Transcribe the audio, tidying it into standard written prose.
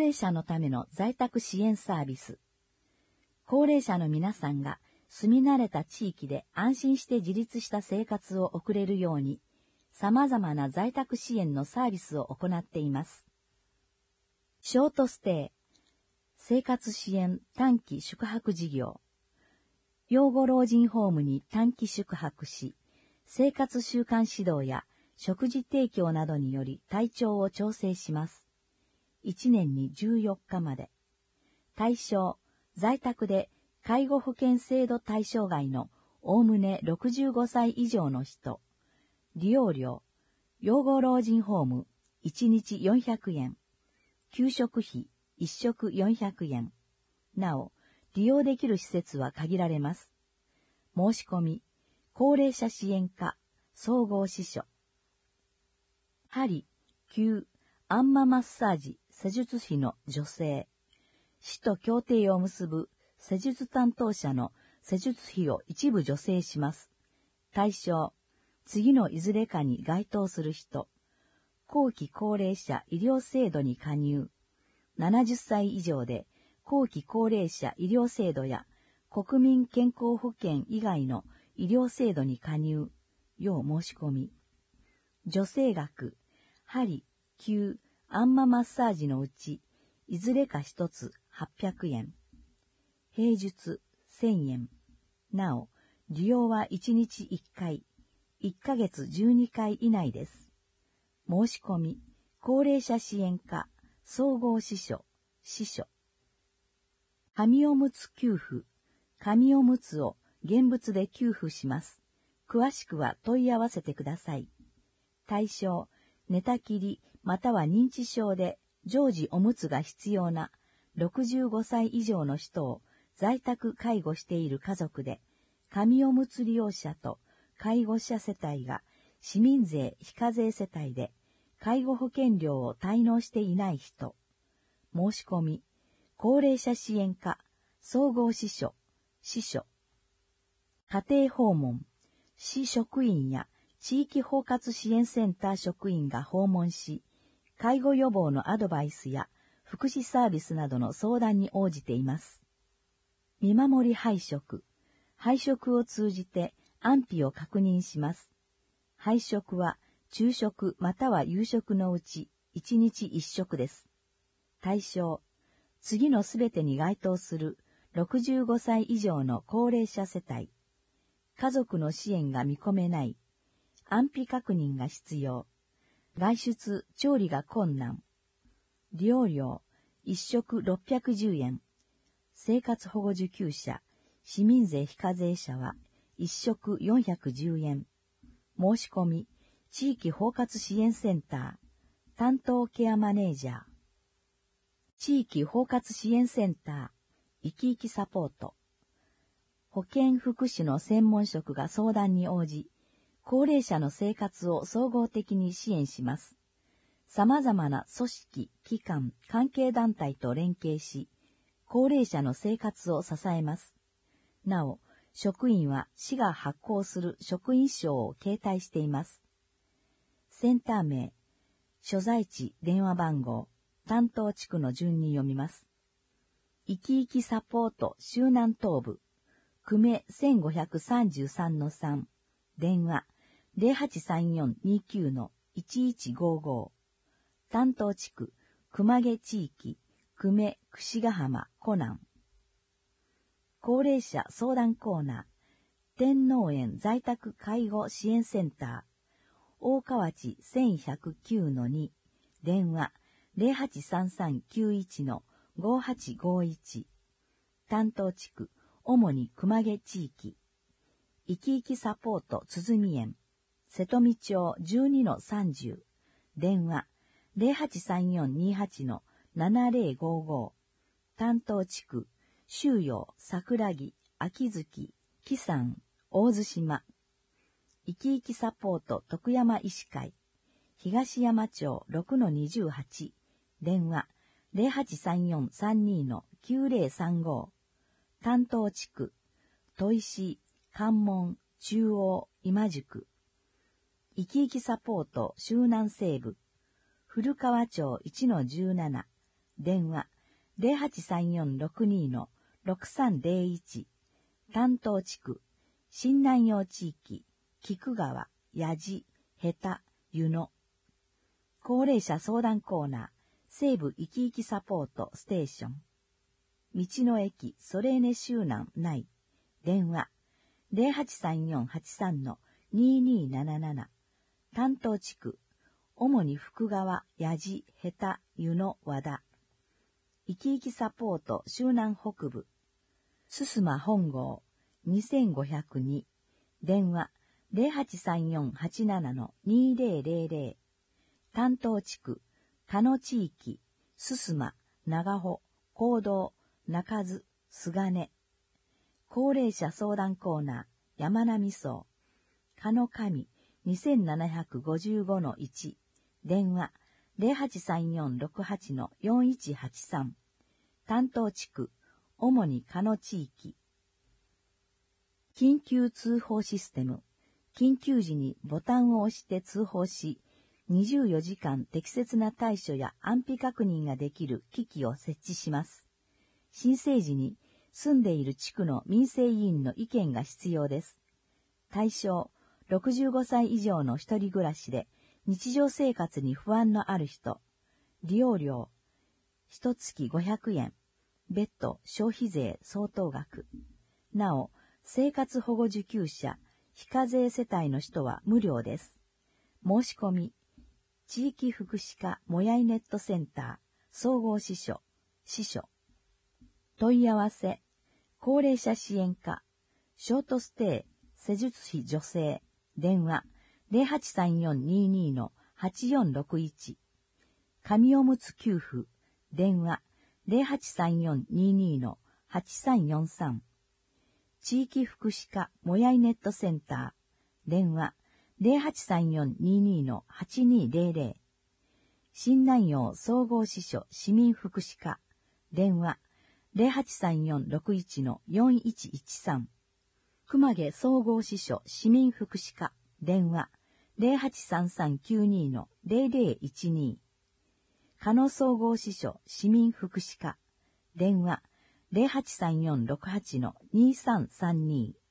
齢者のための在宅支援サービス。高齢者の皆さんが住み慣れた地域で安心して自立した生活を送れるように、様々な在宅支援のサービスを行っています。ショートステイ、生活支援短期宿泊事業。養護老人ホームに短期宿泊し、生活習慣指導や食事提供などにより体調を調整します。1年に14日まで。対象、在宅で介護保険制度対象外のおおむね65歳以上の人。利用料、養護老人ホーム1日400円。給食費1食400円。なお、利用できる施設は限られます。申し込み、高齢者支援課、総合支所。針、灸、あんまマッサージ、施術費の助成。市と協定を結ぶ施術担当者の施術費を一部助成します。対象、次のいずれかに該当する人。後期高齢者医療制度に加入。70歳以上で後期高齢者医療制度や国民健康保険以外の医療制度に加入。要申し込み。助成額、針、灸、あんまマッサージのうち、いずれか一つ800円。平日1000円。なお、利用は1日1回、1ヶ月12回以内です。申し込み、高齢者支援課、総合支所、支所。紙おむつ給付、紙おむつを現物で給付します。詳しくは問い合わせてください。対象、寝たきりまたは認知症で常時おむつが必要な65歳以上の人を在宅介護している家族で、紙おむつ利用者と介護者世帯が市民税非課税世帯で介護保険料を滞納していない人。申し込み、高齢者支援課、総合支所、支所。家庭訪問、市職員や地域包括支援センター職員が訪問し、介護予防のアドバイスや福祉サービスなどの相談に応じています。見守り配食、配食を通じて安否を確認します。配食は昼食または夕食のうち1日1食です。対象、次のすべてに該当する65歳以上の高齢者世帯。家族の支援が見込めない。安否確認が必要。外出、調理が困難。利用料、1食610円。生活保護受給者、市民税非課税者は1食410円。申し込み、地域包括支援センター、担当ケアマネージャー。地域包括支援センター、生き生きサポート。保健福祉の専門職が相談に応じ、高齢者の生活を総合的に支援します。様々な組織、機関、関係団体と連携し、高齢者の生活を支えます。なお、職員は市が発行する職員証を携帯しています。センター名、所在地、電話番号、担当地区の順に読みます。生き生きサポート周南東部、久米 1533-3、電話、0834-29-1155。担当地区、熊毛地域、久米、櫛ヶ浜、湖南。高齢者相談コーナー、天王園在宅介護支援センター、大川内 1109-2、電話、083391-5851。担当地区、主に熊毛地域。生き生きサポート鼓園、瀬戸美町 12-30。電話、083428-7055。担当地区、周陽、桜木、秋月、木山、大津島。生き生きサポート徳山医師会、東山町 6-28。電話、083432-9035。担当地区、砥石、関門、中央、今宿。生き生きサポート周南西部、古川町 1-17。 電話 083462-6301 担当地区新南陽地域菊川、矢地、下田、湯野高齢者相談コーナー西部生き生きサポートステーション道の駅ソレーネ周南内電話 083483-2277 担当地区主に福川、矢地、下田、湯野、和田生き生きサポート周南北部すすま本郷2502電話 083487-2000 担当地区加野地域すすま、長穂、行動、中津、菅根高齢者相談コーナー山並荘加野上2755-1電話 083468-4183 担当地区主に加野地域緊急通報システム緊急時にボタンを押して通報し24時間適切な対処や安否確認ができる機器を設置します。申請時に住んでいる地区の民生委員の意見が必要です。対象、65歳以上の一人暮らしで日常生活に不安のある人。利用料、1月500円。別途消費税相当額。なお、生活保護受給者、非課税世帯の人は無料です。申し込み、地域福祉課もやいネットセンター、総合支所、支所。問い合わせ、高齢者支援課、ショートステイ、施術費助成、電話、083422-8461。紙おむつ給付、電話、083422-8343。地域福祉課もやいネットセンター、電話、083422-8200。新南陽総合支所市民福祉課、電話、083461-4113。熊毛総合支所市民福祉課、電話、083392-0012。加野総合支所市民福祉課、電話、083468-2332。